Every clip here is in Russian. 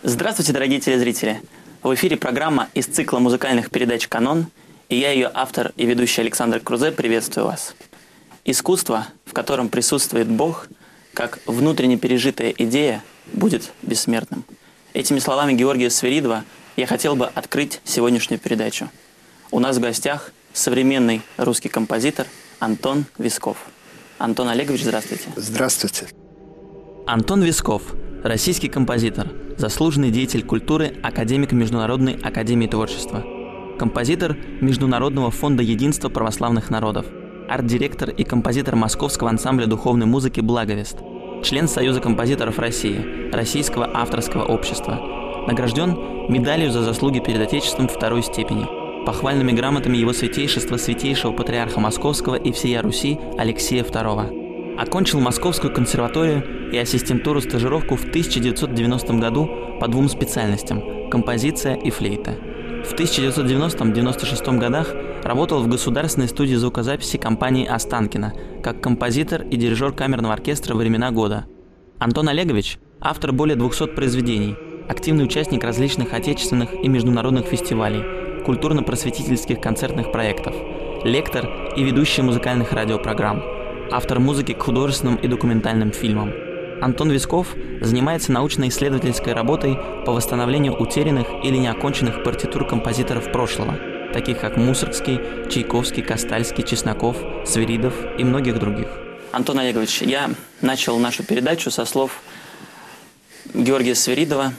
Здравствуйте, дорогие телезрители! В эфире программа из цикла музыкальных передач «Канон», и я, ее автор и ведущий Александр Крузе, приветствую вас. Искусство, в котором присутствует Бог, как внутренне пережитая идея, будет бессмертным. Этими словами Георгия Свиридова я хотел бы открыть сегодняшнюю передачу. У нас в гостях современный русский композитор Антон Висков. Антон Олегович, здравствуйте. Здравствуйте. Антон Висков – российский композитор, заслуженный деятель культуры, академик Международной академии творчества, композитор Международного фонда единства православных народов, арт-директор и композитор Московского ансамбля духовной музыки «Благовест», член Союза композиторов России, Российского авторского общества, награжден медалью за заслуги перед Отечеством второй степени, похвальными грамотами его святейшества святейшего патриарха Московского и всея Руси Алексея II. Окончил Московскую консерваторию и ассистентуру-стажировку в 1990 году по двум специальностям – композиция и флейта. В 1990-96 годах работал в Государственной студии звукозаписи компании «Останкино» как композитор и дирижер камерного оркестра «Времена года». Антон Олегович – автор более 200 произведений, активный участник различных отечественных и международных фестивалей, культурно-просветительских концертных проектов, лектор и ведущий музыкальных радиопрограмм, автор музыки к художественным и документальным фильмам. Антон Висков занимается научно-исследовательской работой по восстановлению утерянных или неоконченных партитур композиторов прошлого, таких как Мусоргский, Чайковский, Костальский, Чесноков, Свиридов и многих других. Антон Олегович, я начал нашу передачу со слов Георгия Свиридова,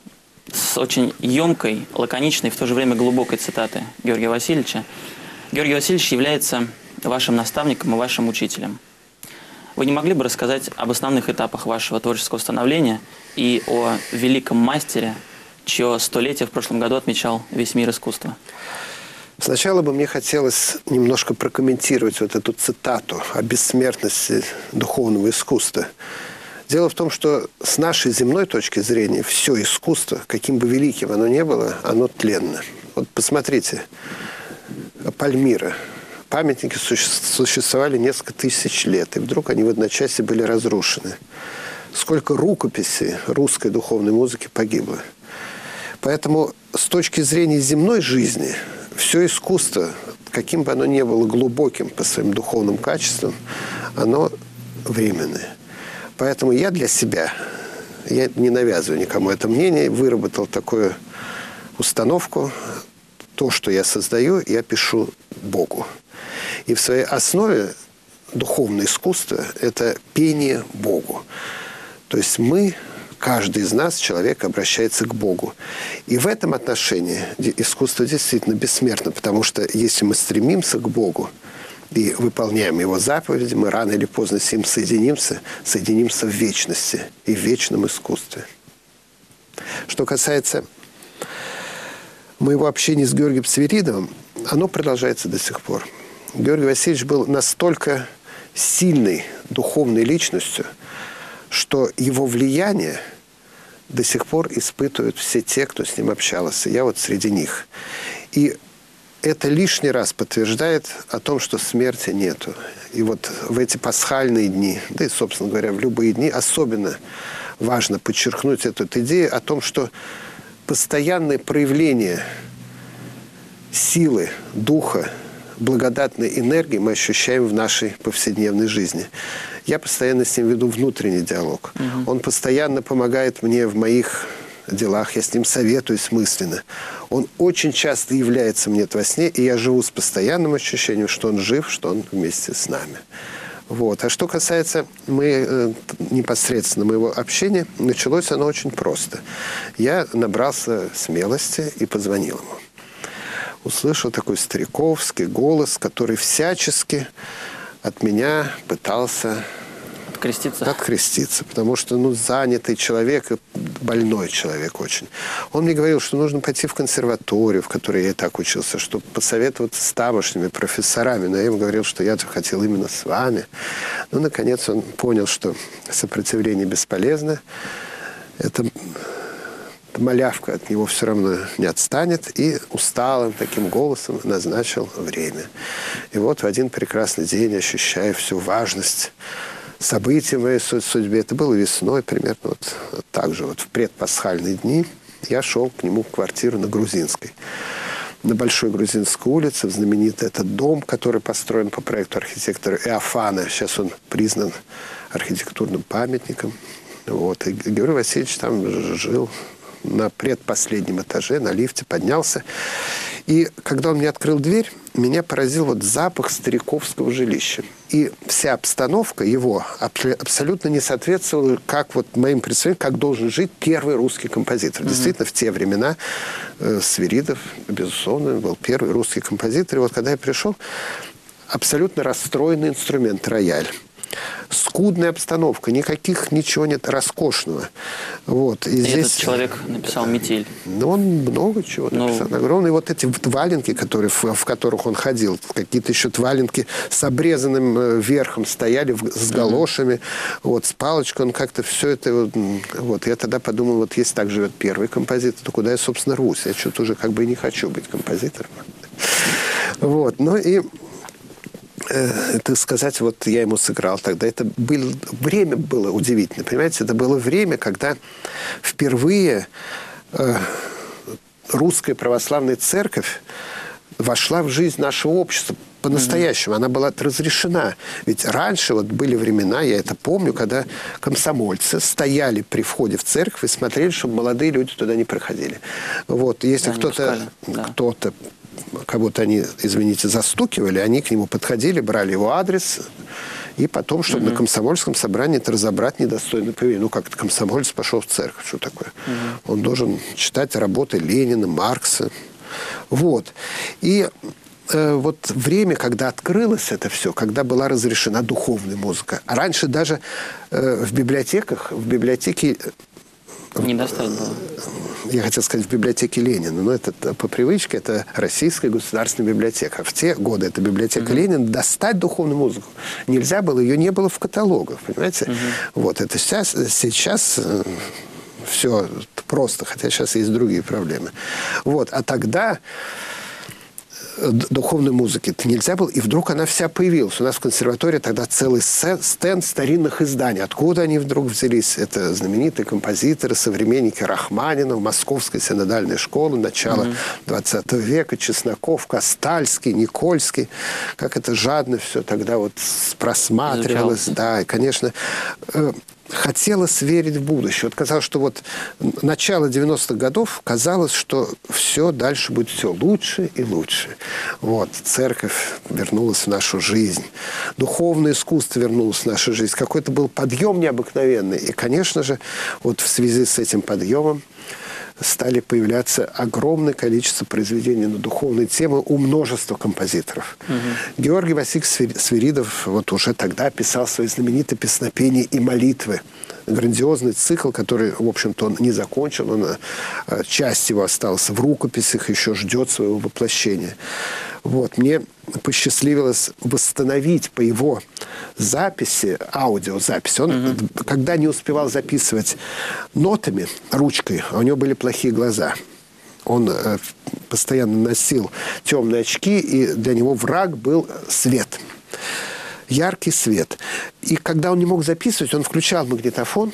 с очень емкой, лаконичной, в то же время глубокой цитаты Георгия Васильевича. Георгий Васильевич является вашим наставником и вашим учителем. Вы не могли бы рассказать об основных этапах вашего творческого становления и о великом мастере, чье столетие в прошлом году отмечал весь мир искусства? Сначала бы мне хотелось немножко прокомментировать вот эту цитату о бессмертности духовного искусства. Дело в том, что с нашей земной точки зрения все искусство, каким бы великим оно ни было, оно тленно. Вот посмотрите, Пальмира. Памятники существовали несколько тысяч лет, и вдруг они в одночасье были разрушены. Сколько рукописей русской духовной музыки погибло. Поэтому с точки зрения земной жизни все искусство, каким бы оно ни было глубоким по своим духовным качествам, оно временное. Поэтому я для себя, я не навязываю никому это мнение, выработал такую установку: то, что я создаю, я пишу Богу. И в своей основе духовное искусство – это пение Богу. То есть мы, каждый из нас, человек, обращается к Богу. И в этом отношении искусство действительно бессмертно, потому что если мы стремимся к Богу и выполняем Его заповеди, мы рано или поздно с Ним соединимся в вечности и в вечном искусстве. Что касается моего общения с Георгием Свиридовым, оно продолжается до сих пор. Георгий Васильевич был настолько сильной духовной личностью, что его влияние до сих пор испытывают все те, кто с ним общался. Я вот среди них. И это лишний раз подтверждает о том, что смерти нету. И вот в эти пасхальные дни, да и, собственно говоря, в любые дни, особенно важно подчеркнуть эту идею о том, что постоянное проявление силы, духа, благодатной энергии мы ощущаем в нашей повседневной жизни. Я постоянно с ним веду внутренний диалог. Он постоянно помогает мне в моих делах, я с ним советуюсь мысленно. Он очень часто является мне во сне, и я живу с постоянным ощущением, что он жив, что он вместе с нами. Вот. А что касается непосредственно моего общения, началось оно очень просто. Я набрался смелости и позвонил ему. Услышал такой стариковский голос, который всячески от меня пытался откреститься, потому что занятый человек и больной человек очень. Он мне говорил, что нужно пойти в консерваторию, в которой я и так учился, чтобы посоветоваться с тамошними профессорами. Но я ему говорил, что я хотел именно с вами. Наконец он понял, что сопротивление бесполезно. Это малявка от него все равно не отстанет, и усталым таким голосом назначил время. И вот в один прекрасный день, ощущая всю важность событий в моей судьбе, это было весной примерно, так же в предпасхальные дни, я шел к нему в квартиру на Грузинской. На Большой Грузинской улице, в знаменитый этот дом, который построен по проекту архитектора Иофана. Сейчас он признан архитектурным памятником. Вот. И Георгий Васильевич там жил на предпоследнем этаже, на лифте поднялся. И когда он мне открыл дверь, меня поразил вот запах стариковского жилища. И вся обстановка его абсолютно не соответствовала, как вот моим представлениям, как должен жить первый русский композитор. Действительно, в те времена Свиридов, безусловно, был первый русский композитор. И вот когда я пришел, абсолютно расстроенный инструмент рояль. Скудная обстановка, ничего нет роскошного. Вот. И здесь... этот человек написал «Метель». Ну, он много чего написал. Огромные вот эти валенки, в которых он ходил, какие-то еще валенки с обрезанным верхом стояли, с галошами, вот, с палочкой. Он как-то все это... Вот. Я тогда подумал, вот если так живет первый композитор, то куда я, собственно, рвусь? Я что-то уже как бы и не хочу быть композитором. Вот. Ну и... Это сказать, вот я ему сыграл тогда. Это время было удивительно, понимаете? Это было время, когда впервые русская православная церковь вошла в жизнь нашего общества по-настоящему. Она была разрешена. Ведь раньше вот были времена, я это помню, когда комсомольцы стояли при входе в церковь и смотрели, чтобы молодые люди туда не проходили. Вот. Если кто-то кого-то они, извините, застукивали, они к нему подходили, брали его адрес, и потом, чтобы на комсомольском собрании это разобрать недостойное поведение. Ну, как-то комсомолец пошел в церковь, что такое? Он должен читать работы Ленина, Маркса. Вот. И вот время, когда открылось это все, когда была разрешена духовная музыка. А раньше даже в библиотеке не достать было. Я хотел сказать, в библиотеке Ленина. Но это по привычке, это Российская государственная библиотека. В те годы это библиотека Ленина. Достать духовную музыку нельзя было, ее не было в каталогах, понимаете? Вот, это сейчас все просто, хотя сейчас есть другие проблемы. Вот, а тогда духовной музыки-то нельзя было, и вдруг она вся появилась. У нас в консерватории тогда целый стенд старинных изданий. Откуда они вдруг взялись? Это знаменитые композиторы, современники Рахманинова, Московской синодальной школы, начала 20 века, Чесноков, Костальский, Никольский. Как это жадно все тогда вот просматривалось. Изучалось. Да, и, конечно... хотелось верить в будущее. Вот казалось, что вот начало 90-х годов казалось, что все дальше будет все лучше и лучше. Вот. Церковь вернулась в нашу жизнь. Духовное искусство вернулось в нашу жизнь. Какой-то был подъем необыкновенный. И, конечно же, вот в связи с этим подъемом стали появляться огромное количество произведений на духовные темы у множества композиторов. Георгий Васильевич Свиридов вот уже тогда писал свои знаменитые песнопения и молитвы. Грандиозный цикл, который, в общем-то, он не закончил. Часть его осталась в рукописях, еще ждет своего воплощения. Вот. Мне посчастливилось восстановить по его записи, аудиозаписи. Он, когда не успевал записывать нотами, ручкой, у него были плохие глаза. Он постоянно носил темные очки, и для него враг был свет. Яркий свет. И когда он не мог записывать, он включал магнитофон,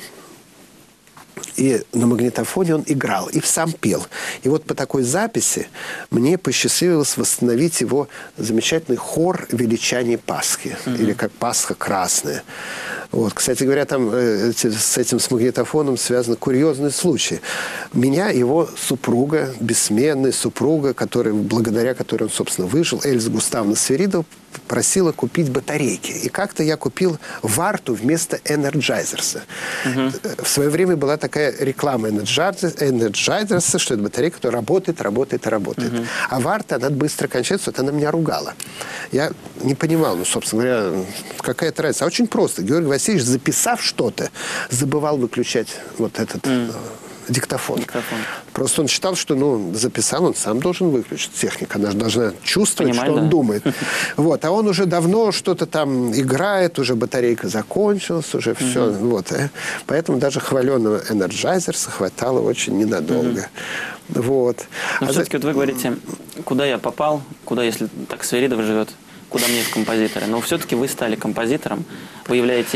и на магнитофоне он играл и сам пел. И вот по такой записи мне посчастливилось восстановить его замечательный хор величания Пасхи, или как Пасха Красная. Вот. Кстати говоря, там с магнитофоном связан курьезный случай. Меня его супруга, бессменная супруга, благодаря которой он, собственно, выжил, Эльза Густавовна Свиридова, просила купить батарейки. И как-то я купил варту вместо Энерджайзерса. В свое время была такая реклама Энерджайзерса, что это батарейка, которая работает. А варта, она быстро кончается, вот она меня ругала. Я не понимал, собственно говоря, какая-то разница. А очень просто. Георгий Васильевич, записав что-то, забывал выключать вот этот... диктофон. Просто он считал, что, записал, он сам должен выключить. Техника, она же должна чувствовать, что он думает. Вот. А он уже давно что-то там играет, уже батарейка закончилась, уже все. Вот. Поэтому даже хваленного Энерджайзерса хватало очень ненадолго. Вот. Но все-таки вот вы говорите, куда я попал, куда, если так Свиридов живет, куда мне в композиторы. Но все-таки вы стали композитором, вы являетесь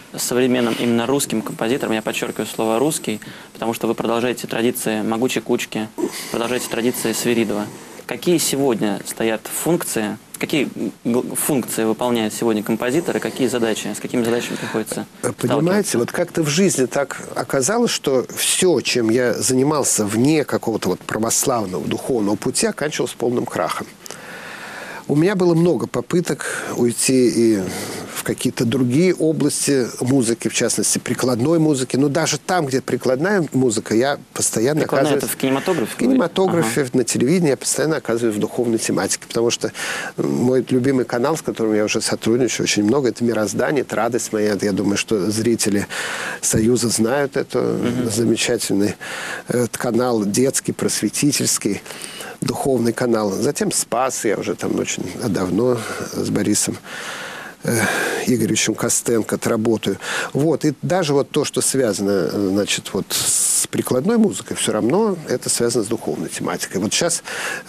современным именно русским композитором. Я подчеркиваю слово «русский», потому что вы продолжаете традиции Могучей Кучки, продолжаете традиции Свиридова. Какие сегодня стоят функции, какие функции выполняет сегодня композитор и какие задачи, с какими задачами приходится сталкиваться? Понимаете, вот как-то в жизни так оказалось, что все, чем я занимался вне какого-то вот православного духовного пути, оканчивалось полным крахом. У меня было много попыток уйти и в какие-то другие области музыки, в частности, прикладной музыки. Но даже там, где прикладная музыка, я постоянно Прикладная оказываюсь... это в кинематографе? В кинематографе, на телевидении я постоянно оказываюсь в духовной тематике. Потому что мой любимый канал, с которым я уже сотрудничаю очень много, это «Мироздание», это радость моя. Я думаю, что зрители Союза знают это. Замечательный канал, детский, просветительский, духовный канал. Затем «Спас», я уже там очень давно с Борисом Игоревичем Костенко работаю. Вот. И даже вот то, что связано, значит, вот с прикладной музыкой, все равно это связано с духовной тематикой. Вот сейчас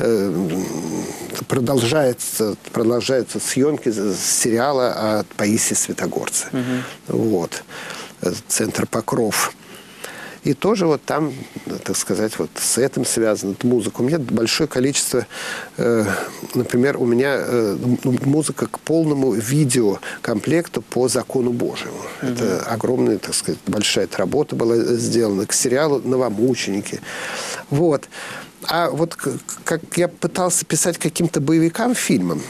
продолжаются съемки сериала от Паисия Святогорца. Вот. Центр «Покров». И тоже вот там, так сказать, вот с этим связана музыка. У меня большое количество, например, у меня музыка к полному видеокомплекту по закону Божьему. Это огромная, так сказать, большая работа была сделана к сериалу «Новомученики». Вот. А вот как я пытался писать каким-то боевикам, фильмам,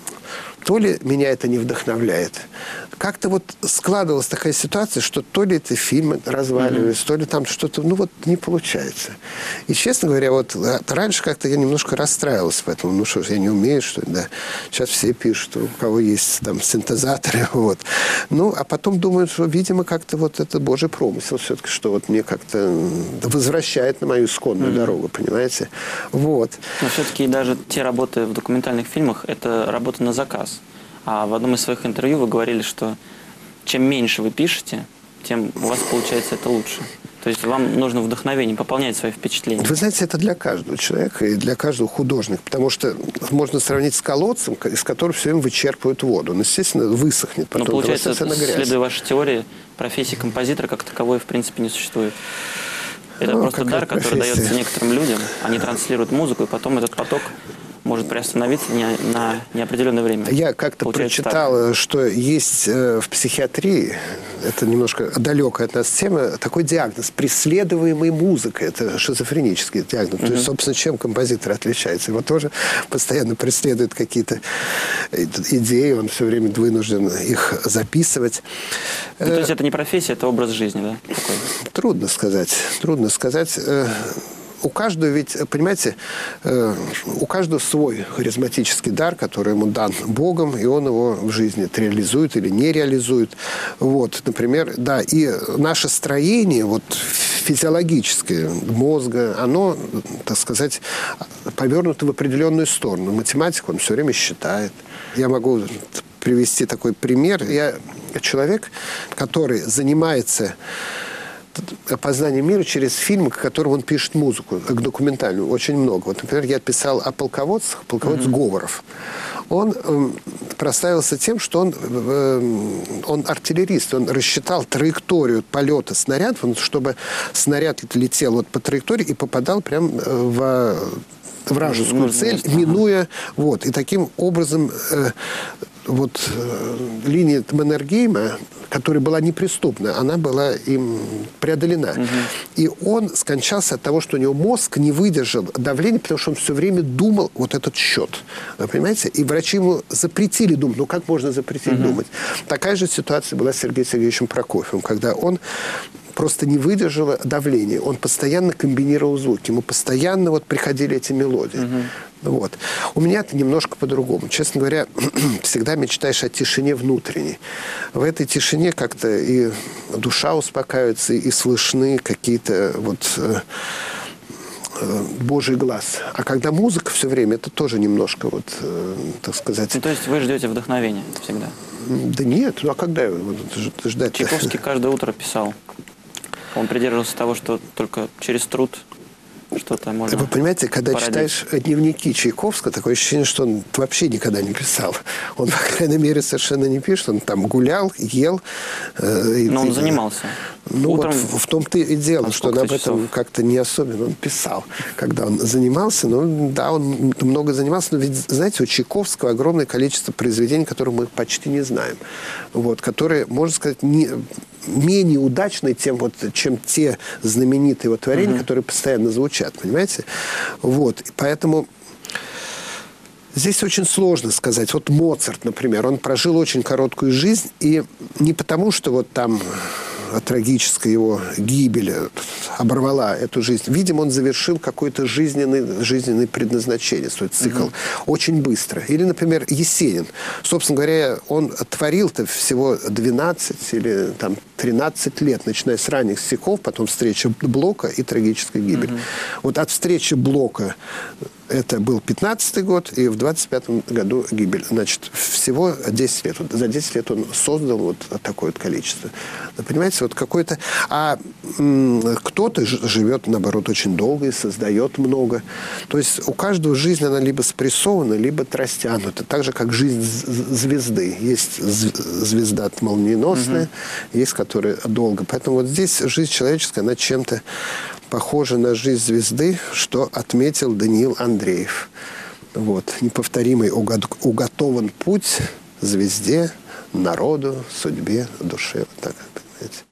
то ли меня это не вдохновляет. Как-то вот складывалась такая ситуация, что то ли эти фильмы разваливались, то ли там что-то, ну вот не получается. И, честно говоря, вот раньше как-то я немножко расстраивался, поэтому, ну что ж, я не умею, что ли, да. Сейчас все пишут, у кого есть там синтезаторы, вот. Ну, а потом думают, что, видимо, как-то вот это Божий промысел все-таки, что вот мне как-то возвращает на мою исконную дорогу, понимаете? Вот. Но все-таки даже те работы в документальных фильмах, это работа на заказ. А в одном из своих интервью вы говорили, что чем меньше вы пишете, тем у вас получается это лучше. То есть вам нужно вдохновение, пополнять свои впечатления. Вы знаете, это для каждого человека и для каждого художника. Потому что можно сравнить с колодцем, из которого все время вычерпывают воду. Он, естественно, высохнет. Потом но получается, следуя вашей теории, профессии композитора как таковой в принципе не существует. Это просто дар, который дается некоторым людям. Они транслируют музыку, и потом этот поток может приостановиться на неопределенное время. Я как-то прочитал, что есть в психиатрии, это немножко далекая от нас тема, такой диагноз – преследуемой музыкой. Это шизофренический диагноз. То есть, собственно, чем композитор отличается? Его тоже постоянно преследуют какие-то идеи, он все время вынужден их записывать. Ну, то есть это не профессия, это образ жизни, да? Такой? Трудно сказать. Трудно сказать. У каждого ведь, понимаете, у каждого свой харизматический дар, который ему дан Богом, и он его в жизни реализует или не реализует. Вот, например, да, и наше строение, вот, физиологическое мозга, оно, так сказать, повернуто в определенную сторону. Математик, он все время считает. Я могу привести такой пример. Я человек, который занимается опознание мира через фильмы, к которым он пишет музыку, как документальную, очень много. Вот, например, я писал о полководцах, полководец Говоров. Он прославился тем, что он артиллерист, он рассчитал траекторию полета снарядов, чтобы снаряд летел вот по траектории и попадал прямо в вражескую цель, минуя. Вот, и таким образом вот линия Маннергейма, которая была неприступна, она была им преодолена. И он скончался от того, что у него мозг не выдержал давления, потому что он все время думал вот этот счет. Вы понимаете? И врачи ему запретили думать. Ну, как можно запретить думать? Такая же ситуация была с Сергеем Сергеевичем Прокофьевым, когда он просто не выдержало давления. Он постоянно комбинировал звуки. Ему постоянно вот приходили эти мелодии. Вот. У меня это немножко по-другому. Честно говоря, всегда мечтаешь о тишине внутренней. В этой тишине как-то и душа успокаивается, и слышны какие-то вот Божий глаз. А когда музыка все время, это тоже немножко вот, так сказать... Ну, то есть вы ждете вдохновения всегда? Да нет, ну а когда его ждать? Чайковский каждое утро писал. Он придерживался того, что только через труд что-то можно Вы понимаете, когда породить. читаешь дневники Чайковского, такое ощущение, что он вообще никогда не писал. Он, по крайней мере, совершенно не пишет. Он там гулял, ел. Но он занимался. Ну, Утром вот в том-то и дело, что он об этом как-то не особенно он писал, когда он занимался. Ну, да, он много занимался, но ведь, знаете, у Чайковского огромное количество произведений, которые мы почти не знаем. Вот, которые, можно сказать, менее удачные, чем те знаменитые его творения, которые постоянно звучат, понимаете? Вот, и поэтому здесь очень сложно сказать. Вот Моцарт, например, он прожил очень короткую жизнь, и не потому, что вот там трагическая его гибель оборвала эту жизнь. Видимо, он завершил какое-то жизненное предназначение, свой цикл, очень быстро. Или, например, Есенин. Собственно говоря, он творил-то всего 12 или там 13 лет, начиная с ранних стихов, потом встреча Блока и трагическая гибель. Вот от встречи Блока это был 15-й год, и в 25-м году гибель. Значит, всего 10 лет. Вот за 10 лет он создал вот такое вот количество. Понимаете, вот какое-то... А кто-то живет, наоборот, очень долго и создает много. То есть у каждого жизнь, она либо спрессована, либо растянута. Так же, как жизнь звезды. Есть звезда молниеносная, есть, которая долго. Поэтому вот здесь жизнь человеческая, она чем-то похожа на жизнь звезды, что отметил Даниил Андреев. Вот. Неповторимый уготован путь звезде, народу, судьбе, душе. Вот так, понимаете.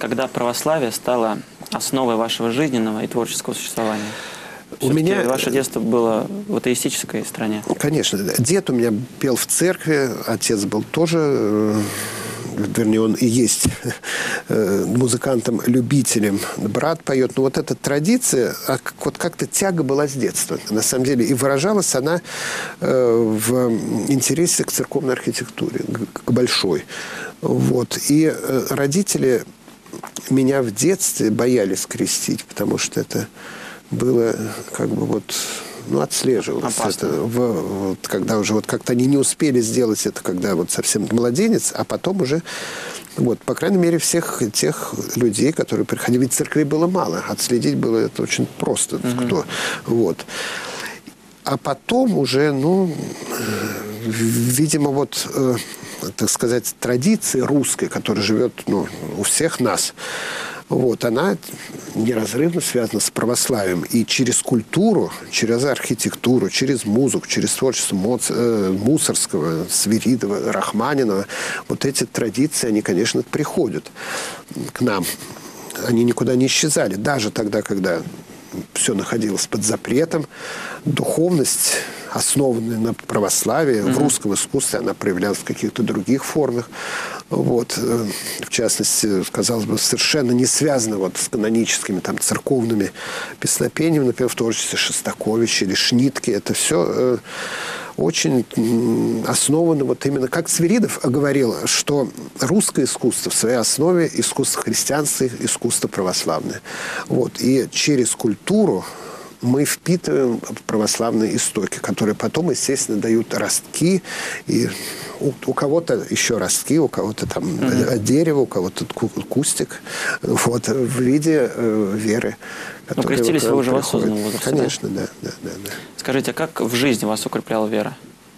когда православие стало основой вашего жизненного и творческого существования? У меня ваше детство было в атеистической стране. Конечно. Дед у меня пел в церкви, отец был тоже, вернее, он и есть музыкантом-любителем. Брат поет. Но вот эта традиция, вот как-то тяга была с детства. На самом деле. И выражалась она в интересе к церковной архитектуре, к большой. Вот. И родители меня в детстве боялись крестить, потому что это было как бы вот, ну, отслеживалось. Это, вот, когда уже вот как-то они не успели сделать это, когда вот совсем младенец, а потом уже, вот, по крайней мере, всех тех людей, которые приходили, ведь церквей было мало, отследить было это очень просто, кто, вот. А потом уже, ну, видимо, вот, так сказать, традиция русская, которая живет, ну, у всех нас, вот, она неразрывно связана с православием. И через культуру, через архитектуру, через музыку, через творчество Мусорского, Свиридова, Рахманинова, вот эти традиции, они, конечно, приходят к нам. Они никуда не исчезали. Даже тогда, когда все находилось под запретом, духовность, основанная на православии, в русском искусстве, она проявлялась в каких-то других формах. Вот. В частности, казалось бы, совершенно не связано вот с каноническими там, церковными песнопениями, например, в творчестве Шостаковича или Шнитке. Это все очень основано вот именно, как Свиридов говорил, что русское искусство в своей основе искусство христианства, искусство православное. Вот. И через культуру мы впитываем православные истоки, которые потом, естественно, дают ростки. И у кого-то еще ростки, у кого-то там дерево, у кого-то кустик. Вот, в виде веры. Ну, крестились вы уже в осознанном возрасте. Конечно, да. Скажите, а как в жизни вас укрепляла вера?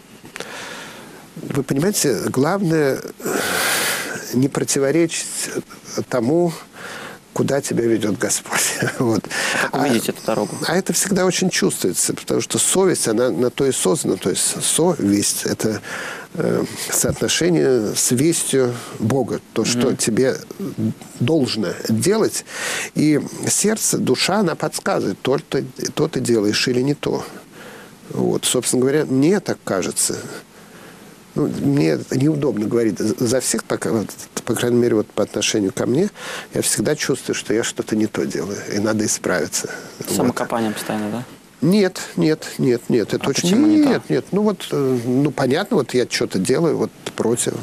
Вы понимаете, главное не противоречить тому, куда тебя ведет Господь. Вот. Как вы видите эту дорогу? А это всегда очень чувствуется, потому что совесть, она на то и создана. То есть совесть – это соотношение с вестью Бога. То, что тебе должно делать. И сердце, душа, она подсказывает, то ты делаешь или не то. Вот. Собственно говоря, мне так кажется. Ну, мне неудобно говорить за всех, по крайней мере, вот по отношению ко мне, я всегда чувствую, что я что-то не то делаю, и надо исправиться. Самокопанием постоянно, да? Нет. Это очень... Нет. Ну, вот, ну, понятно, вот я что-то делаю, вот против.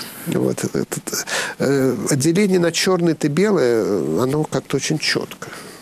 Вот. Отделение на черное и белое, оно как-то очень четко.